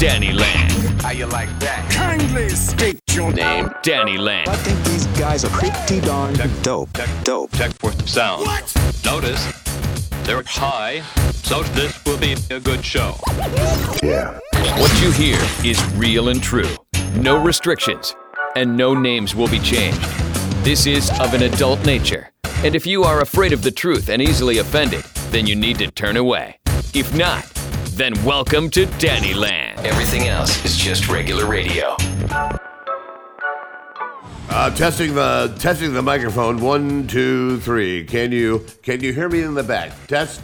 Danny Land. How you like that? Kindly state your Name, Danny Land. I think these guys are pretty darn dope. Check for the sound. What? Notice they're high, so this will be a good show. Yeah. What you hear is real and true. No restrictions, and no names will be changed. This is of an adult nature. And if you are afraid of the truth and easily offended, then you need to turn away. If not, then welcome to Danny Land. Everything else is just regular radio. Testing the microphone. 1, 2, 3. Can you hear me in the back? Test.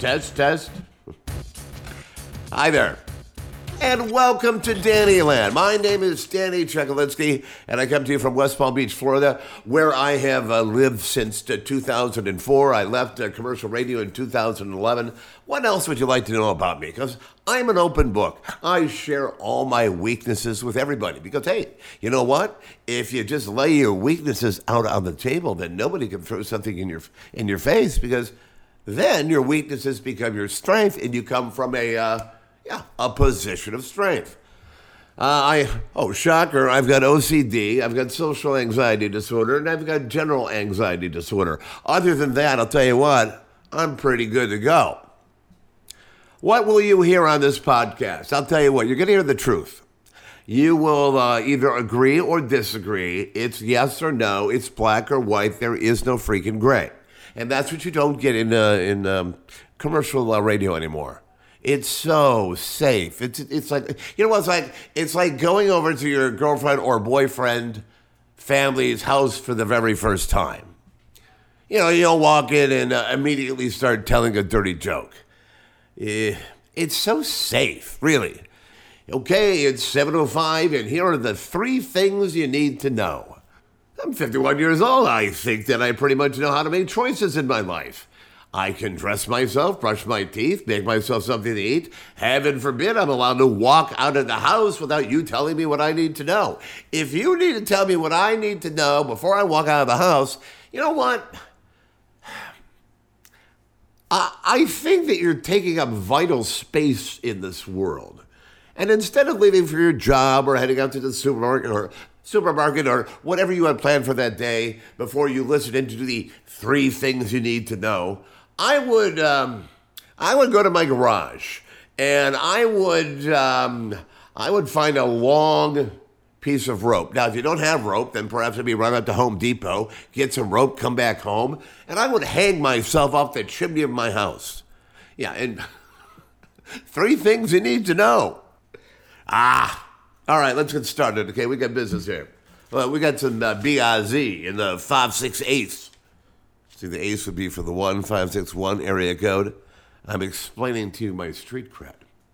Hi there. And welcome to Danny Land. My name is Danny Chekalinsky, and I come to you from West Palm Beach, Florida, where I have lived since 2004. I left commercial radio in 2011. What else would you like to know about me? Because I'm an open book. I share all my weaknesses with everybody. Because, hey, you know what? If you just lay your weaknesses out on the table, then nobody can throw something in your face, because then your weaknesses become your strength, and you come from a position of strength. Shocker, I've got OCD, I've got social anxiety disorder, and I've got general anxiety disorder. Other than that, I'll tell you what, I'm pretty good to go. What will you hear on this podcast? I'll tell you what, you're going to hear the truth. You will either agree or disagree. It's yes or no. It's black or white. There is no freaking gray. And that's what you don't get in commercial radio anymore. It's so safe. It's like, you know what it's like? It's like going over to your girlfriend or boyfriend family's house for the very first time. You know, you'll walk in and immediately start telling a dirty joke. It's so safe, really. Okay, it's 7:05, and here are the 3 things you need to know. I'm 51 years old. I think that I pretty much know how to make choices in my life. I can dress myself, brush my teeth, make myself something to eat. Heaven forbid I'm allowed to walk out of the house without you telling me what I need to know. If you need to tell me what I need to know before I walk out of the house, you know what? I think that you're taking up vital space in this world. And instead of leaving for your job or heading out to the supermarket or whatever you had planned for that day before you listen into the 3 things you need to know, I would go to my garage and I would find a long piece of rope. Now, if you don't have rope, then perhaps maybe run out to Home Depot, get some rope, come back home, and I would hang myself off the chimney of my house. Yeah, and 3 things you need to know. All right, let's get started. Okay, we got business here. Well, we got some BIZ in the 568. See, the ace would be for the 1561 area code. I'm explaining to you my street cred.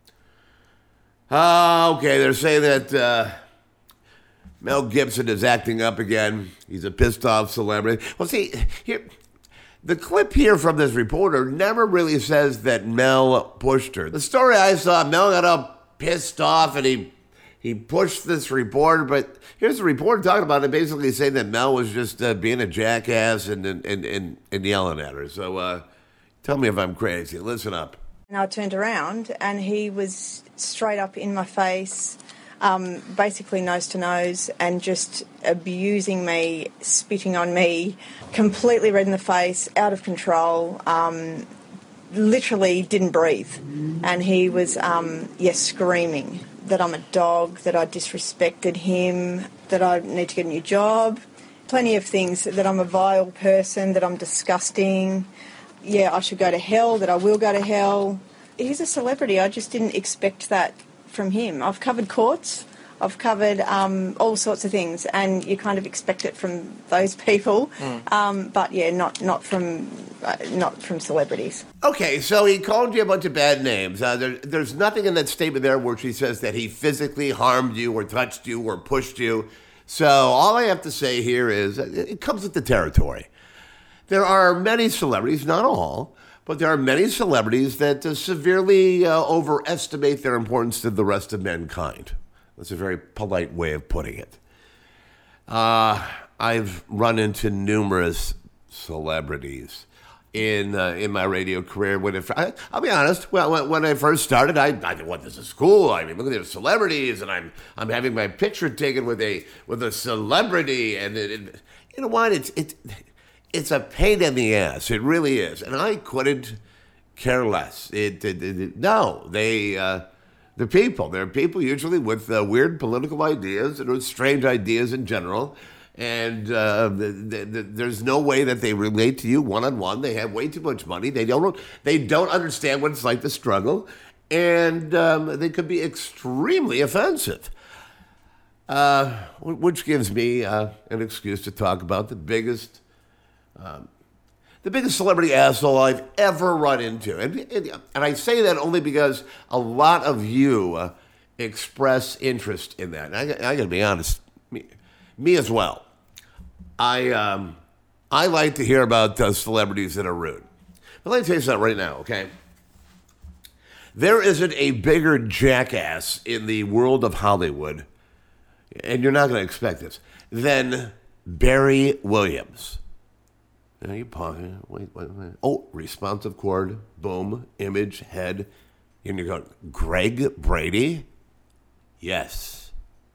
Okay, they're saying that Mel Gibson is acting up again. He's a pissed off celebrity. Well, see, here, the clip here from this reporter never really says that Mel pushed her. The story I saw, Mel got all pissed off and he pushed this reporter, but here's the reporter talking about it, basically saying that Mel was just being a jackass and yelling at her. So tell me if I'm crazy. Listen up. And I turned around and he was straight up in my face, basically nose to nose, and just abusing me, spitting on me, completely red in the face, out of control, literally didn't breathe. And he was, screaming that I'm a dog, that I disrespected him, that I need to get a new job. Plenty of things, that I'm a vile person, that I'm disgusting. Yeah, I should go to hell, that I will go to hell. He's a celebrity. I just didn't expect that from him. I've covered courts. I've covered all sorts of things, and you kind of expect it from those people. But yeah, not from celebrities. Okay, so he called you a bunch of bad names. There's nothing in that statement there where she says that he physically harmed you or touched you or pushed you. So all I have to say here is it comes with the territory. There are many celebrities, not all, but there are many celebrities that severely overestimate their importance to the rest of mankind. That's a very polite way of putting it. I've run into numerous celebrities, in my radio career. I'll be honest. Well, when I first started, I thought, "What? This is cool. I mean, look at these celebrities, and I'm having my picture taken with a celebrity, and you know what? It's a pain in the ass. It really is, and I couldn't care less. They're people. They're people usually with weird political ideas and strange ideas in general. And there's no way that they relate to you one-on-one. They have way too much money. They don't understand what it's like to struggle. And they could be extremely offensive. Which gives me an excuse to talk about the biggest celebrity asshole I've ever run into. And I say that only because a lot of you express interest in that. And I got to be honest, me as well. I like to hear about celebrities that are rude. But let me tell you something right now, okay? There isn't a bigger jackass in the world of Hollywood, and you're not going to expect this, than Barry Williams. Now you pause. Wait. Oh, responsive chord, boom, image, head. And you're going, Greg Brady? Yes.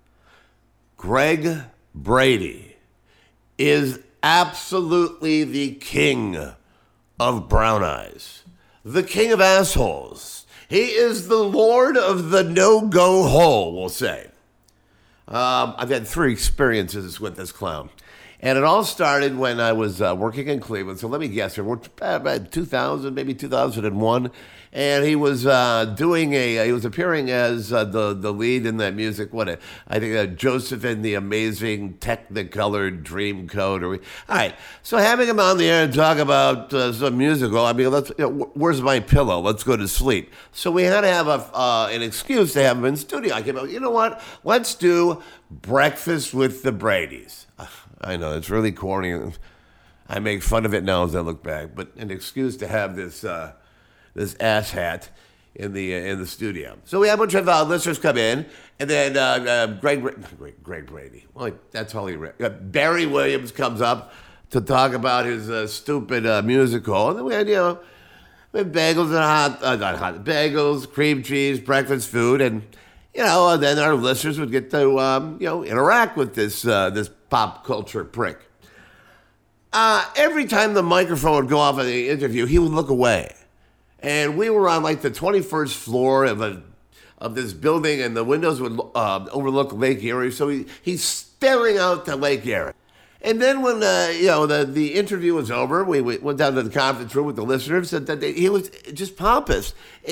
Greg Brady is absolutely the king of brown eyes, the king of assholes. He is the lord of the no-go hole, we'll say. I've had 3 experiences with this clown. And it all started when I was working in Cleveland. So let me guess here. We're about 2000, maybe 2001. And he was he was appearing as the lead in that music. I think Joseph and the Amazing Technicolor Dreamcoat. All right. So having him on the air and talk about some musical, I mean, where's my pillow? Let's go to sleep. So we had to have an excuse to have him in studio. I came out, you know what? Let's do Breakfast with the Bradys. I know, it's really corny. I make fun of it now as I look back, but an excuse to have this asshat in the studio. So we had a bunch of listeners come in, and then Greg Brady. Well, that's all he read. Barry Williams comes up to talk about his stupid musical, and then we had bagels and bagels, cream cheese, breakfast food, and and then our listeners would get to interact with this pop culture prick. Every time the microphone would go off in the interview, he would look away. And we were on like the 21st floor of this building, and the windows would overlook Lake Erie. So he's staring out to Lake Erie. And then when the interview was over, we went down to the conference room with the listeners, and he was just pompous.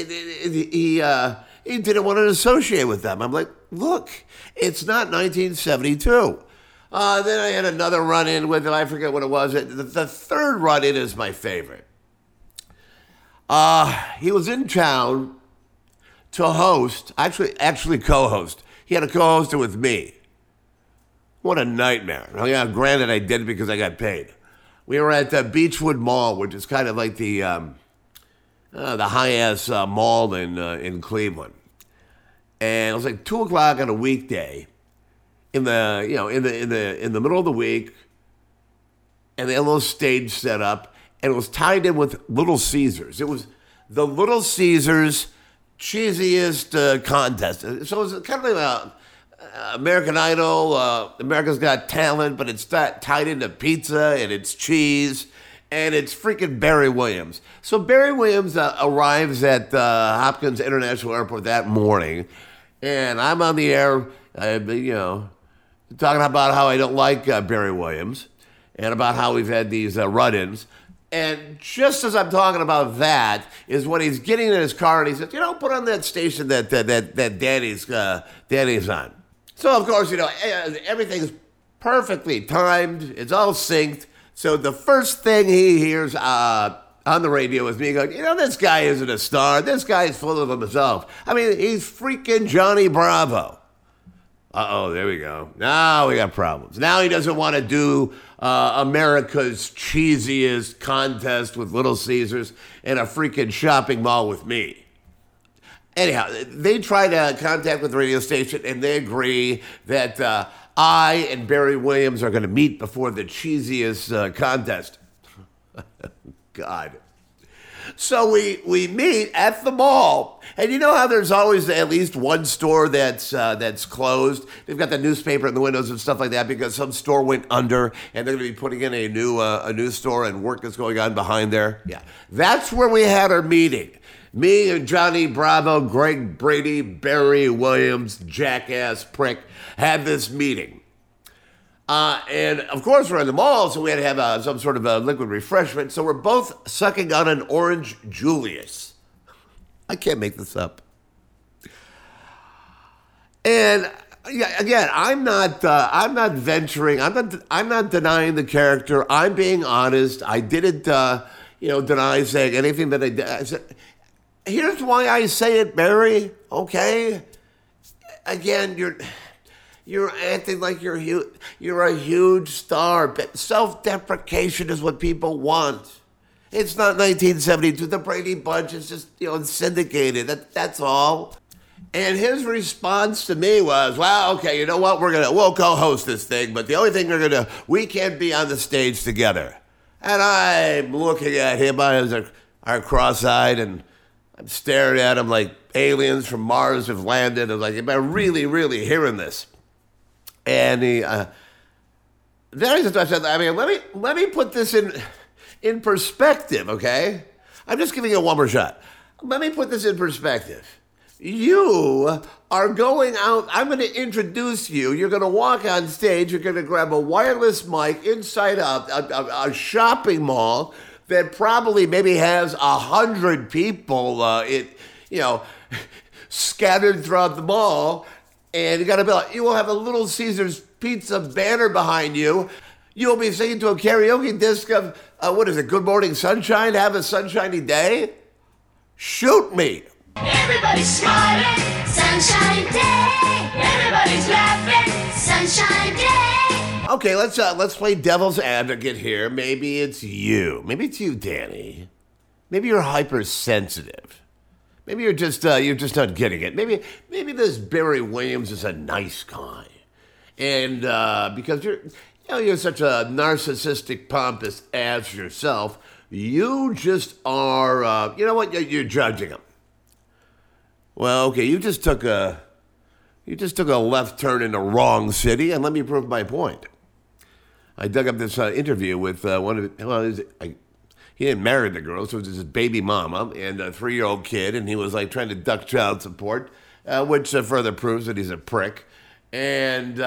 He didn't want to associate with them. I'm like, look, it's not 1972. Then I had another run-in with him. I forget what it was. The third run-in is my favorite. He was in town to host, actually co-host. He had a co-host with me. What a nightmare. Now, yeah, granted, I did it because I got paid. We were at the Beechwood Mall, which is kind of like the high-ass mall in Cleveland. And it was like 2:00 on a weekday in the middle of the week, and they had a little stage set up, and it was tied in with Little Caesars. It was the Little Caesars cheesiest contest. So it was kind of like American Idol, America's Got Talent, but it's tied into pizza and it's cheese. And it's freaking Barry Williams. So Barry Williams arrives at Hopkins International Airport that morning, and I'm on the air, talking about how I don't like Barry Williams, and about how we've had these run-ins. And just as I'm talking about that, is when he's getting in his car and he says, put on that station that Danny's on. So of course, everything's perfectly timed. It's all synced. So the first thing he hears on the radio is me going, this guy isn't a star. This guy is full of himself. I mean, he's freaking Johnny Bravo. Uh-oh, there we go. Now we got problems. Now he doesn't want to do America's cheesiest contest with Little Caesars in a freaking shopping mall with me. Anyhow, they try to contact with the radio station, and they agree that I and Barry Williams are going to meet before the cheesiest contest. God. So we meet at the mall, and you know how there's always at least one store that's closed. They've got the newspaper in the windows and stuff like that because some store went under, and they're going to be putting in a new store, and work is going on behind there. Yeah, that's where we had our meeting. Me and Johnny Bravo, Greg Brady, Barry Williams, jackass prick, had this meeting. And of course we're in the mall, so we had to have some sort of a liquid refreshment. So we're both sucking on an orange Julius. I can't make this up. And yeah, again, I'm not venturing. I'm not denying the character. I'm being honest. I didn't, deny saying anything that I did. I said, here's why I say it, Barry. Okay. Again, You're acting like you're a huge star. Self-deprecation is what people want. It's not 1972. The Brady Bunch is just, syndicated. That's all. And his response to me was, well, okay, you know what? We'll co-host this thing, but the only thing we can't be on the stage together. And I'm looking at him, eyes are cross-eyed, and I'm staring at him like aliens from Mars have landed. I'm like, am I really, really hearing this? And then I said, let me put this in perspective, okay? I'm just giving you one more shot. Let me put this in perspective. You are going out. I'm going to introduce you. You're going to walk on stage. You're going to grab a wireless mic inside a shopping mall that probably maybe has 100 people, scattered throughout the mall. And you will have a Little Caesars Pizza banner behind you. You'll be singing to a karaoke disc of, Good Morning Sunshine? Have a sunshiny day? Shoot me. Everybody's smiling, sunshine day. Everybody's laughing, sunshine day. Okay, let's play devil's advocate here. Maybe it's you. Maybe it's you, Danny. Maybe you're hypersensitive. Maybe you're just not getting it. Maybe this Barry Williams is a nice guy, and because you're such a narcissistic, pompous ass yourself, you just are. You're judging him. Well, okay, you just took a left turn in the wrong city, and let me prove my point. I dug up this interview with he didn't marry the girl, so it was his baby mama and a 3-year-old kid, and he was like trying to duck child support, which further proves that he's a prick. And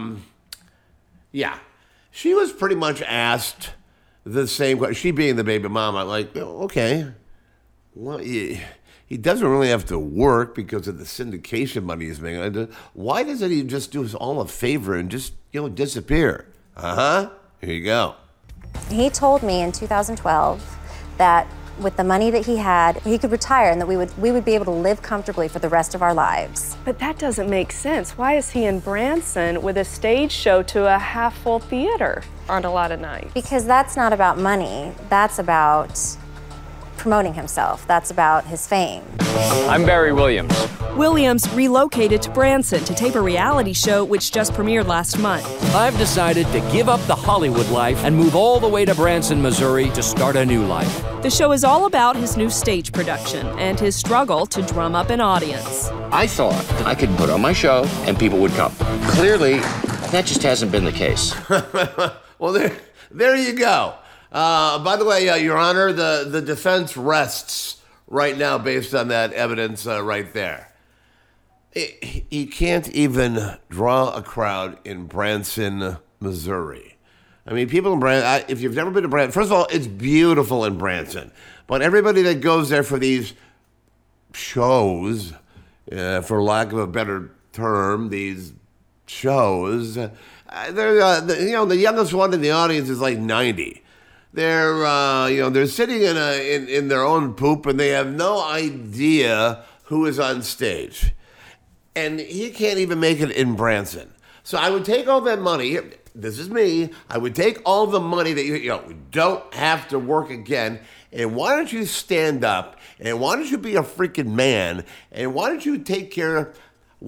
she was pretty much asked the same question. She being the baby mama, like, okay, well, he doesn't really have to work because of the syndication money he's making. Why doesn't he just do us all a favor and just disappear? Here you go. He told me in 2012 that with the money that he had, he could retire and that we would be able to live comfortably for the rest of our lives. But that doesn't make sense. Why is he in Branson with a stage show to a half-full theater on a lot of nights? Because that's not about money. That's about promoting himself. That's about his fame. I'm Barry Williams. Williams relocated to Branson to tape a reality show which just premiered last month. I've decided to give up the Hollywood life and move all the way to Branson, Missouri to start a new life. The show is all about his new stage production and his struggle to drum up an audience. I thought that I could put on my show and people would come. Clearly, that just hasn't been the case. Well, there you go. By the way, Your Honor, the defense rests right now based on that evidence right there. He can't even draw a crowd in Branson, Missouri. I mean, people in Branson, if you've never been to Branson, first of all, it's beautiful in Branson. But everybody that goes there for these shows, for lack of a better term, these shows, the youngest one in the audience is like 90. They're sitting in their own poop and they have no idea who is on stage. And he can't even make it in Branson. So I would take all that money. This is me. I would take all the money that we don't have to work again. And why don't you stand up? And why don't you be a freaking man? And why don't you take care of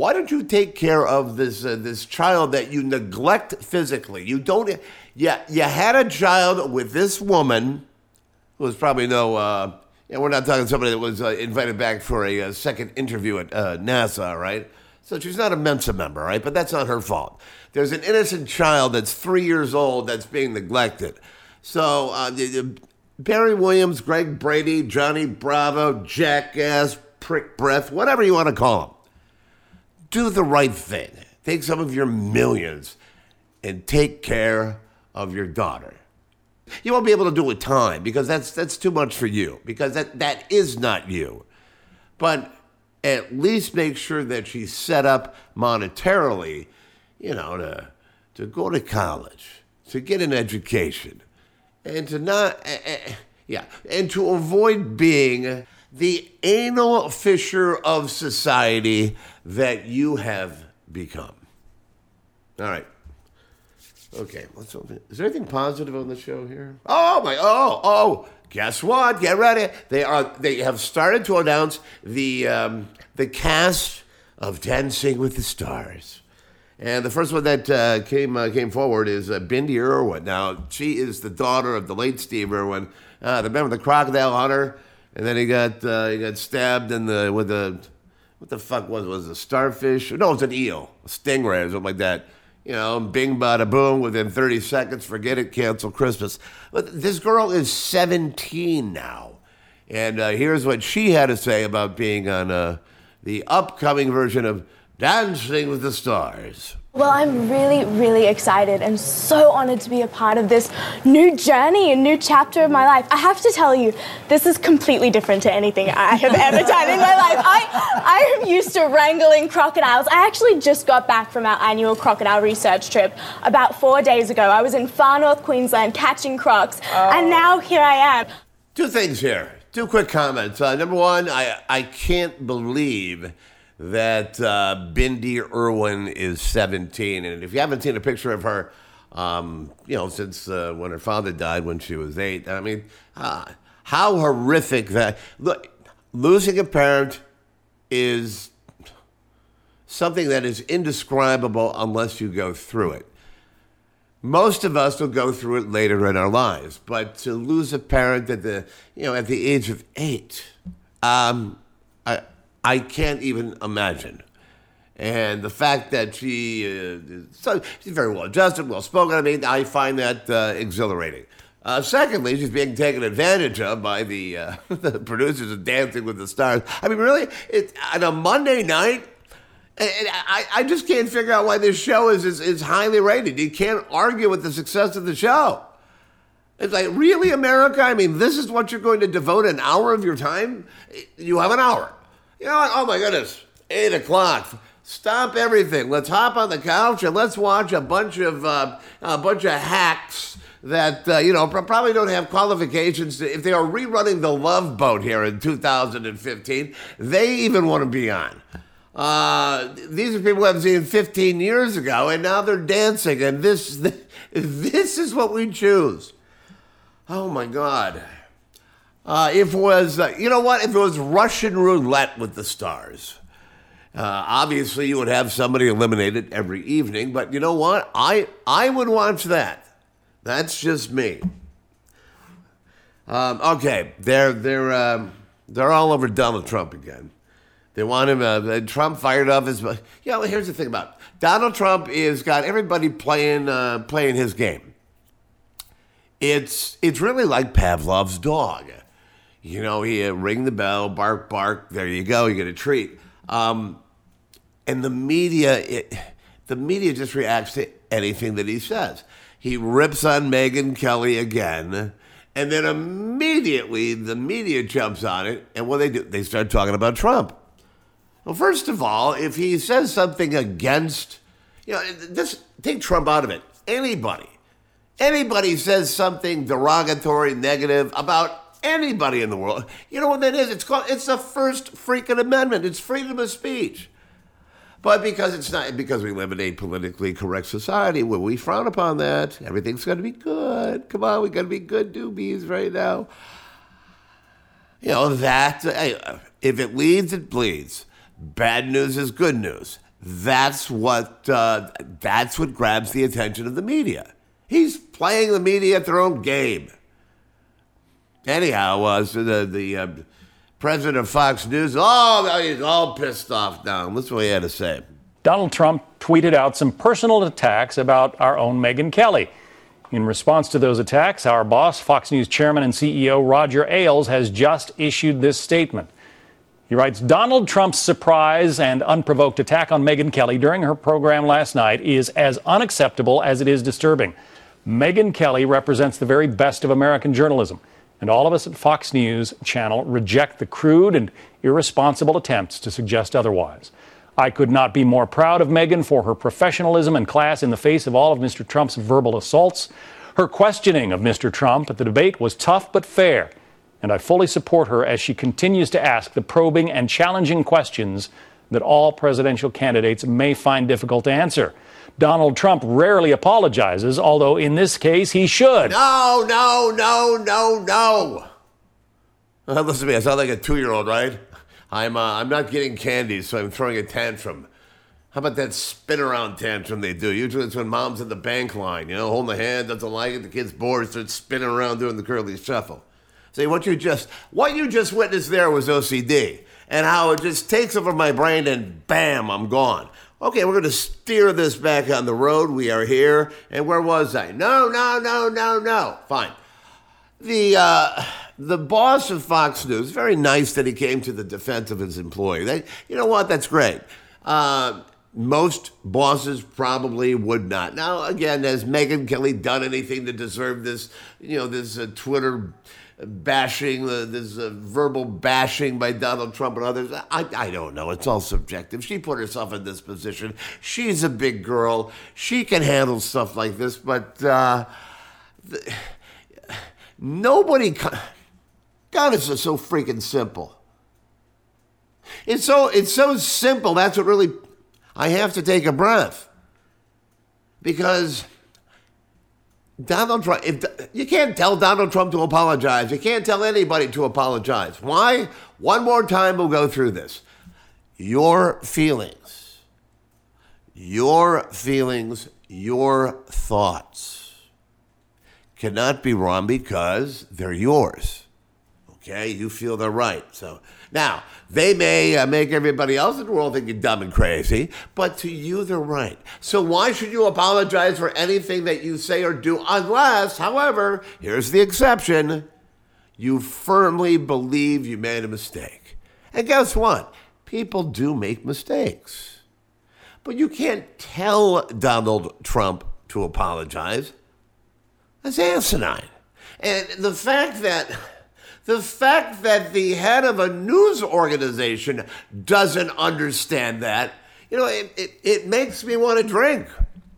this child that you neglect physically? You had a child with this woman who was probably we're not talking somebody that was invited back for a second interview at NASA, right? So she's not a Mensa member, right? But that's not her fault. There's an innocent child that's 3 years old that's being neglected. So Barry Williams, Greg Brady, Johnny Bravo, jackass, prick breath, whatever you want to call him, do the right thing. Take some of your millions and take care of your daughter. You won't be able to do it with time because that's too much for you, because that is not you. But at least make sure that she's set up monetarily, to go to college, to get an education, and and to avoid being the anal fissure of society that you have become. All right. Okay, is there anything positive on the show here? Guess what? Get ready. They have started to announce the cast of Dancing with the Stars. And the first one that came forward is Bindi Irwin. Now, she is the daughter of the late Steve Irwin. Remember the crocodile hunter? And then he got stabbed what the fuck was it, a starfish? No, it was an eel, a stingray or something like that. Bing, bada, boom, within 30 seconds, forget it, cancel Christmas. But this girl is 17 now. And here's what she had to say about being on the upcoming version of Dancing with the Stars. Well, I'm really, really excited and so honored to be a part of this new journey, a new chapter of my life. I have to tell you, this is completely different to anything I have ever done in my life. I am used to wrangling crocodiles. I actually just got back from our annual crocodile research trip about 4 days ago. I was in far north Queensland catching crocs, and now here I am. Two things here. Two quick comments. Number one, I can't believe that Bindi Irwin is 17. And if you haven't seen a picture of her, since when her father died when she was 8, I mean, how horrific that... Look, losing a parent is something that is indescribable unless you go through it. Most of us will go through it later in our lives, but to lose a parent at the age of 8, I can't even imagine. And the fact that she's very well adjusted, well spoken, I find that exhilarating. Secondly, she's being taken advantage of by the producers of Dancing with the Stars. I mean, really, on a Monday night, and I just can't figure out why this show is highly rated. You can't argue with the success of the show. It's like, really, America? I mean, this is what you're going to devote an hour of your time? You have an hour. You know what? Oh, my goodness. 8 o'clock. Stop everything. Let's hop on the couch and let's watch a bunch of hacks that, probably don't have qualifications. If they are rerunning The Love Boat here in 2015, they even want to be on. These are people I've seen 15 years ago, and now they're dancing, and this is what we choose. Oh, my God. If it was, if it was Russian roulette with the stars, obviously you would have somebody eliminated every evening, but you know what? I would watch that. That's just me. Okay, they're all over Donald Trump again. They want him, Trump fired off his, here's the thing about it. Donald Trump has got everybody playing his game. It's really like Pavlov's dog. He ring the bell, bark, bark. There you go. You get a treat. And the media just reacts to anything that he says. He rips on Megyn Kelly again, and then immediately the media jumps on it. And what they do, they start talking about Trump. Well, first of all, if he says something against, just take Trump out of it. Anybody says something derogatory, negative about anybody in the world. You know what that is? It's the First freaking Amendment. It's freedom of speech. But because we live in a politically correct society where we frown upon that, everything's going to be good. Come on, we got to be good doobies right now. If it leads, it bleeds. Bad news is good news. That's what grabs the attention of the media. He's playing the media at their own game. Anyhow, the president of Fox News, he's all pissed off now. That's what he had to say. Donald Trump tweeted out some personal attacks about our own Megyn Kelly. In response to those attacks, our boss, Fox News chairman and CEO Roger Ailes, has just issued this statement. He writes, Donald Trump's surprise and unprovoked attack on Megyn Kelly during her program last night is as unacceptable as it is disturbing. Megyn Kelly represents the very best of American journalism, and all of us at Fox News Channel reject the crude and irresponsible attempts to suggest otherwise. I could not be more proud of Megyn for her professionalism and class in the face of all of Mr. Trump's verbal assaults. Her questioning of Mr. Trump at the debate was tough but fair, and I fully support her as she continues to ask the probing and challenging questions that all presidential candidates may find difficult to answer. Donald Trump rarely apologizes, although in this case he should. No. Listen to me, I sound like a 2-year-old, right? I'm not getting candy, so I'm throwing a tantrum. How about that spin around tantrum they do? Usually it's when mom's in the bank line, holding the hand, doesn't like it, the kid's bored, starts spinning around doing the curly shuffle. See, what you just witnessed there was OCD, and how it just takes over my brain and bam, I'm gone. Okay, we're going to steer this back on the road. We are here. And where was I? No. Fine. The boss of Fox News, very nice that he came to the defense of his employee. You know what? That's great. Most bosses probably would not. Now, again, has Megyn Kelly done anything to deserve this, this Twitter bashing, this verbal bashing by Donald Trump and others? I don't know. It's all subjective. She put herself in this position. She's a big girl. She can handle stuff like this, but nobody... God, it's just so freaking simple. It's so simple. That's what really... I have to take a breath. Because... Donald Trump, you can't tell Donald Trump to apologize. You can't tell anybody to apologize. Why? One more time, we'll go through this. Your feelings, your thoughts cannot be wrong because they're yours. Okay? You feel they're right. So now, they may make everybody else in the world think you're dumb and crazy, but to you, they're right. So why should you apologize for anything that you say or do unless, however, here's the exception, you firmly believe you made a mistake. And guess what? People do make mistakes. But you can't tell Donald Trump to apologize. That's asinine. And the fact that the head of a news organization doesn't understand that, it makes me want to drink.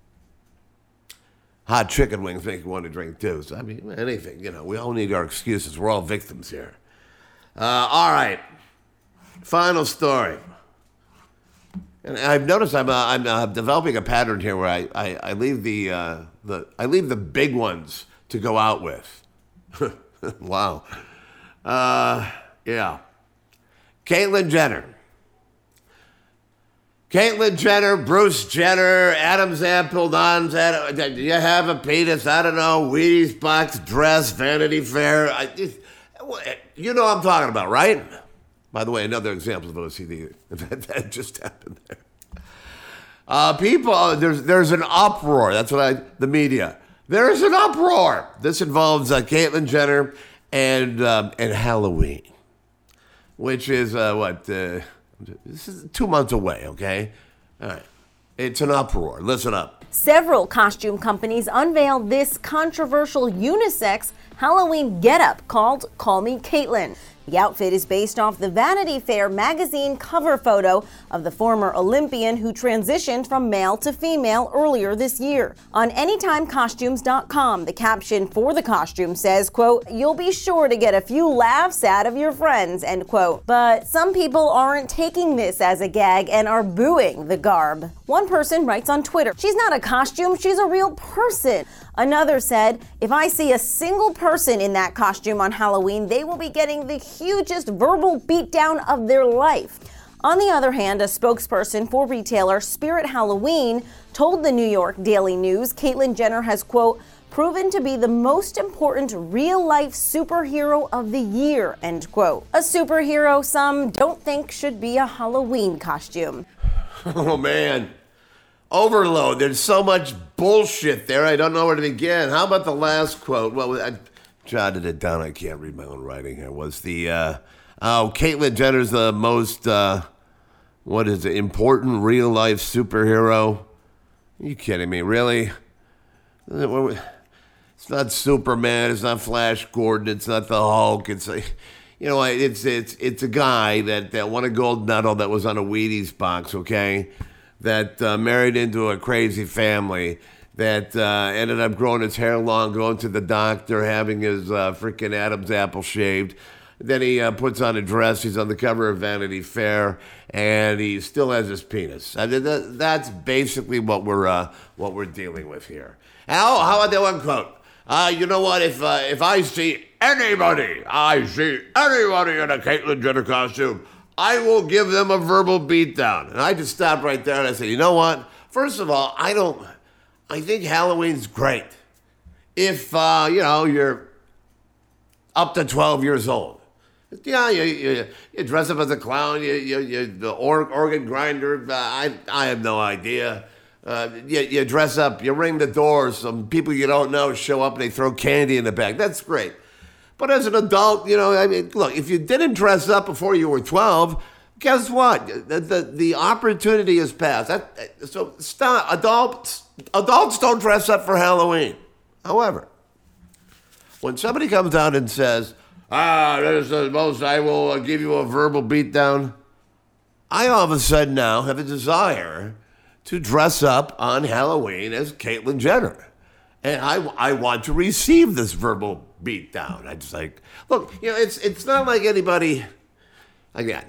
Hot chicken wings make me want to drink too. So, anything, we all need our excuses. We're all victims here. All right. Final story. And I've noticed I'm developing a pattern here where I leave the big ones to go out with. Wow. Yeah. Caitlyn Jenner, Bruce Jenner, Adam Zampel, do you have a penis? I don't know. Wheaties box dress, Vanity Fair. You know what I'm talking about, right? By the way, another example of OCD that just happened there. People, there's an uproar. That's what the media. There's an uproar. This involves Caitlyn Jenner and Halloween, which is this is 2 months away, okay? All right. It's an uproar. Listen up. Several costume companies unveiled this controversial unisex Halloween getup called Call Me Caitlyn. The outfit is based off the Vanity Fair magazine cover photo of the former Olympian who transitioned from male to female earlier this year. On AnytimeCostumes.com, the caption for the costume says, quote, "You'll be sure to get a few laughs out of your friends," end quote. But some people aren't taking this as a gag and are booing the garb. One person writes on Twitter, "She's not a costume, she's a real person." Another said, "If I see a single person in that costume on Halloween, they will be getting the hugest verbal beatdown of their life." On the other hand, a spokesperson for retailer Spirit Halloween told the New York Daily News Caitlyn Jenner has, quote, proven to be the most important real-life superhero of the year, end quote. A superhero some don't think should be a Halloween costume. Oh, man. Overload. There's so much bullshit there, I don't know where to begin. How about the last quote? Well, I jotted it down. I can't read my own writing here. Was the, Caitlyn Jenner's the most, important real-life superhero? Are you kidding me? Really? It's not Superman. It's not Flash Gordon. It's not the Hulk. It's like, it's a guy that won a gold medal that was on a Wheaties box, okay? That married into a crazy family, that ended up growing his hair long, going to the doctor, having his freaking Adam's apple shaved. Then he puts on a dress. He's on the cover of Vanity Fair, and he still has his penis. I mean, that's basically what we're dealing with here. And how about that one quote? You know what? If I see anybody in a Caitlyn Jenner costume, I will give them a verbal beatdown. And I just stopped right there and I said, you know what? First of all, I think Halloween's great. If you're up to 12 years old. Yeah, you dress up as a clown, the organ grinder, I have no idea. You dress up, you ring the door, some people you don't know show up and they throw candy in the bag. That's great. But as an adult, look, if you didn't dress up before you were 12, guess what? The opportunity has passed. So stop. Adults don't dress up for Halloween. However, when somebody comes out and says, there's the most, I will give you a verbal beatdown, I all of a sudden now have a desire to dress up on Halloween as Caitlyn Jenner. And I want to receive this verbal beatdown. I just like, look, it's not like anybody, again,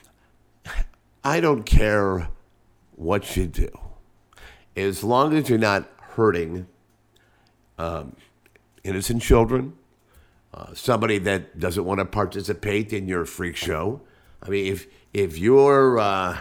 I don't care what you do. As long as you're not hurting innocent children, somebody that doesn't want to participate in your freak show. I mean, if you're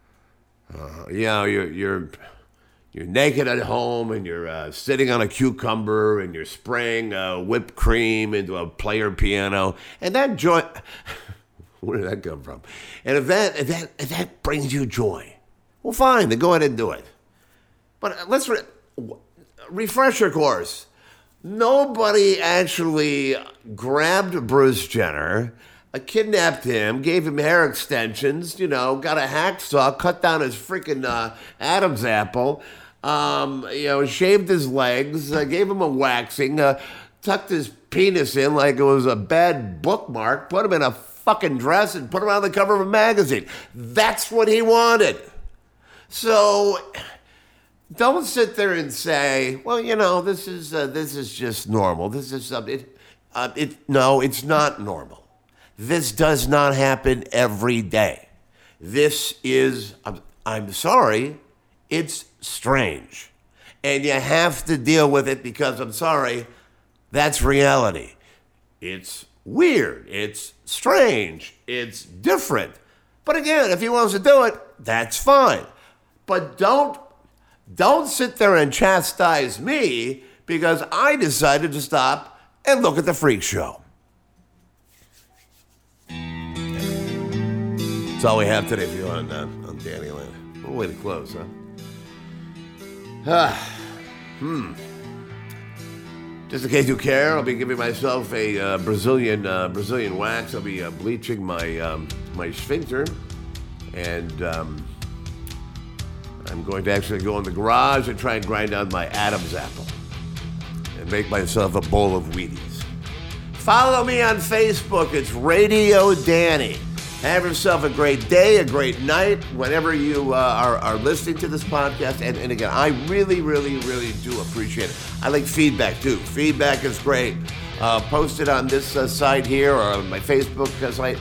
you're naked at home and you're sitting on a cucumber and you're spraying whipped cream into a player piano, and that joy, where did that come from? And if that brings you joy, well, fine, then go ahead and do it. But let's refresh your course. Nobody actually grabbed Bruce Jenner, kidnapped him, gave him hair extensions, got a hacksaw, cut down his freaking Adam's apple, shaved his legs, gave him a waxing, tucked his penis in like it was a bad bookmark, put him in a fucking dress and put him on the cover of a magazine. That's what he wanted. So don't sit there and say, well, this is just normal. This is something. No, it's not normal. This does not happen every day. This is, I'm sorry, it's strange. And you have to deal with it because, I'm sorry, that's reality. It's weird. It's strange. It's different. But again, if he wants to do it, that's fine. But don't sit there and chastise me because I decided to stop and look at the freak show. That's all we have today for you on Danny Land. What a way to close, huh? Just in case you care, I'll be giving myself a Brazilian wax. I'll be bleaching my sphincter, and I'm going to actually go in the garage and try and grind out my Adam's apple and make myself a bowl of Wheaties. Follow me on Facebook. It's Radio Danny. Have yourself a great day, a great night, whenever you are listening to this podcast. And again, I really, really, really do appreciate it. I like feedback, too. Feedback is great. Post it on this site here or on my Facebook site.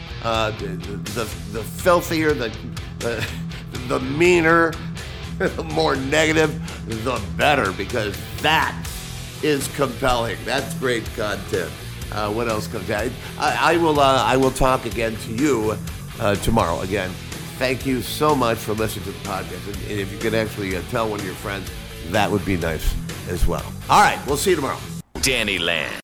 The filthier, the meaner, the more negative, the better, because that is compelling. That's great content. What else comes out? I will talk again to you tomorrow. Again, thank you so much for listening to the podcast. And if you could actually tell one of your friends, that would be nice as well. All right, we'll see you tomorrow. Danny Land.